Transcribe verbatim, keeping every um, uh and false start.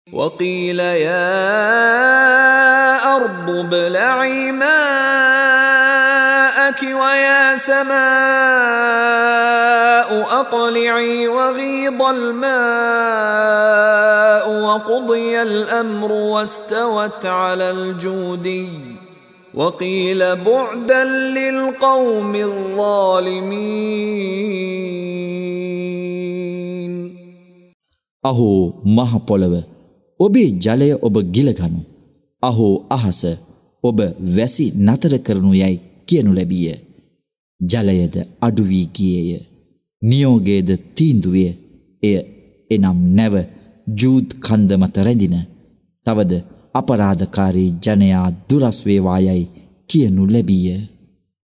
وقيل يا أرض ابلعي ماءك ويا سماء أقلعي وغيض الماء وقضي الأمر واستوت على الجودي وقيل بعدا للقوم الظالمين. أهو مහ පොළව ඔබේ ජලය ඔබ ගිලගනු. අහෝ අහස ඔබ වැසි නතර කරනු යයි කියනු ලැබිය. ජලයද අඩු වී ගියේය. නියෝගයේද තීන්දුවේ. එය එනම් නැව ජූද් කන්ද මත රැඳින. තවද අපරාධකාරී ජනයා දුරස් වේවා යයි කියනු ලැබිය.